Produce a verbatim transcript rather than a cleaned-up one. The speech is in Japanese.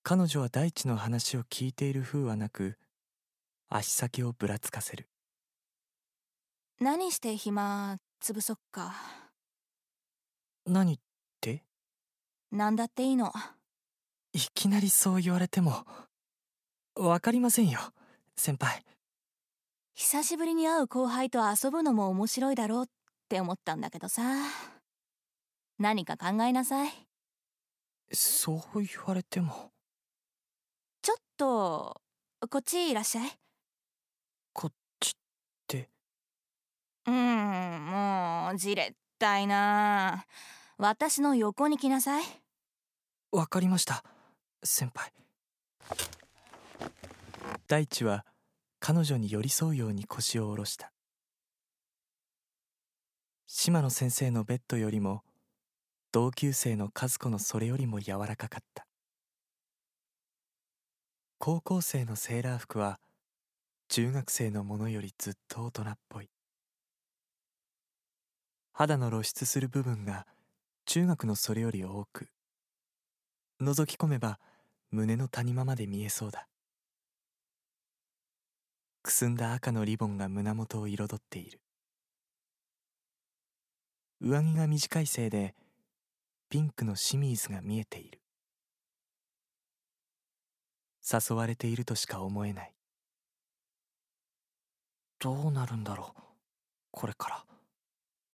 彼女は大地の話を聞いている風はなく、足先をぶらつかせる。 何して暇つぶそっか。 何って？ なんだっていいの。 いきなりそう言われても、わかりませんよ、先輩。 久しぶりに会う後輩と遊ぶのも面白いだろうって思ったんだけどさ。何か考えなさい。 そう言われても。 ちょっとこっちいらっしゃい。 こっちって？ うーん、もうじれったいな。私の横に来なさい。 わかりました、先輩。大地は彼女に寄り添うように腰を下ろした。島野先生のベッドよりも、同級生の和子のそれよりも柔らかかった。高校生のセーラー服は中学生のものよりずっと大人っぽい。肌の露出する部分が中学のそれより多く、覗き込めば胸の谷間まで見えそうだ。くすんだ赤のリボンが胸元を彩っている。上着が短いせいでピンクのシミーズが見えている。誘われているとしか思えない。どうなるんだろう、これから。